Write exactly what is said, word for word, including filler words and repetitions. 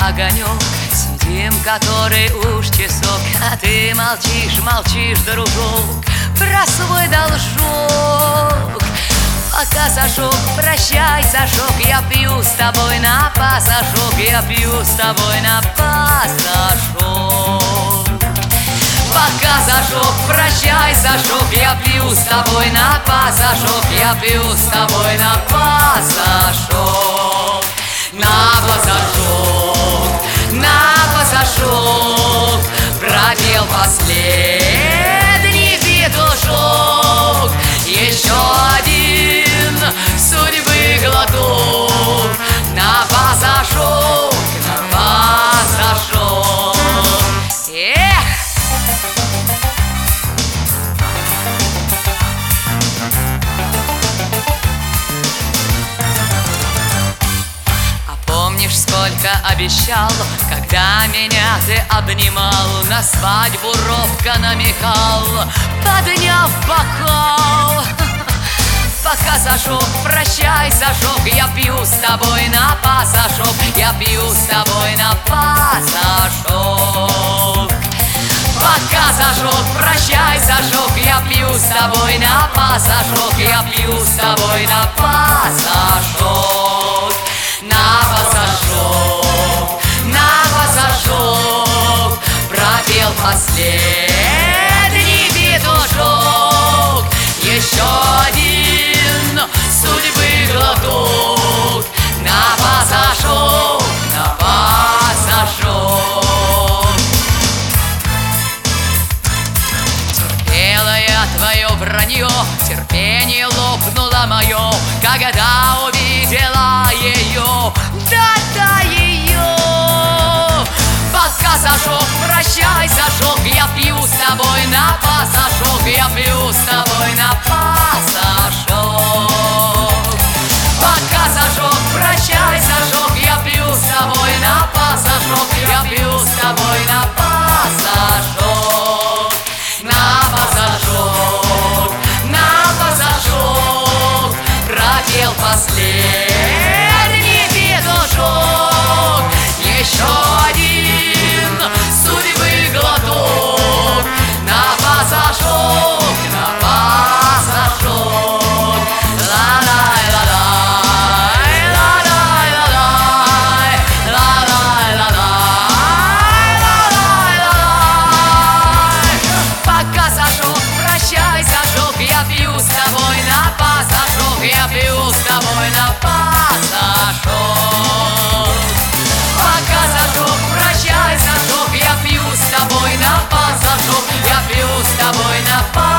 огонек, сидим который уж часок, а ты молчишь, молчишь, дружок, про свой должок. Пока, Сашок, прощай, Сашок, я пью с тобой на пасашок, я пью с тобой на пасашок. Пока, Сашок, прощай, Сашок, я пью с тобой на пасашок, я пью с тобой на пасашок. На пасашок, на пасашок, пропел последний петушок. Еще один судьбы глоток, на пасашок, на пасашок. Эх! Сколько обещал, когда меня ты обнимал, на свадьбу робко намекал, подняв бокал. Пока, Сашок, прощай, Сашок, я пью с тобой на пасашок, я пью с тобой на пасашок. Пока, Сашок, прощай, Сашок, я пью с тобой на пасашок, я пью с тобой на пасашок. На пасашок, на пасашок, пропел последний петушок. Еще один судьбы глоток, на пасашок, на пасашок. Терпела я твое вранье, терпение лопнуло мое, когда увидела ее, да-да ее. Пока, Сашок, прощай, Сашок, я пью с тобой на пасашок, я пью с тобой на пасашок. Пока, Сашок, прощай, Сашок, я пью с тобой на пасашок, я пью с тобой на пасашок. На пасашок, на пасашок, пропел последний петушок. Еще один судьбы глоток, на пасашок, на пасашок. Ла-лай, ла-лай, ла-лай, ла-лай, ла-лай, ла-лай, ла-лай, ла-лай. Пока, Сашок, прощай, Сашок, я пью с тобой на пасашок, я пью с тобой на пасашок. Пока, Сашок, прощай, Сашок, я пью с тобой на пасашок, я пью с тобой на пасашок.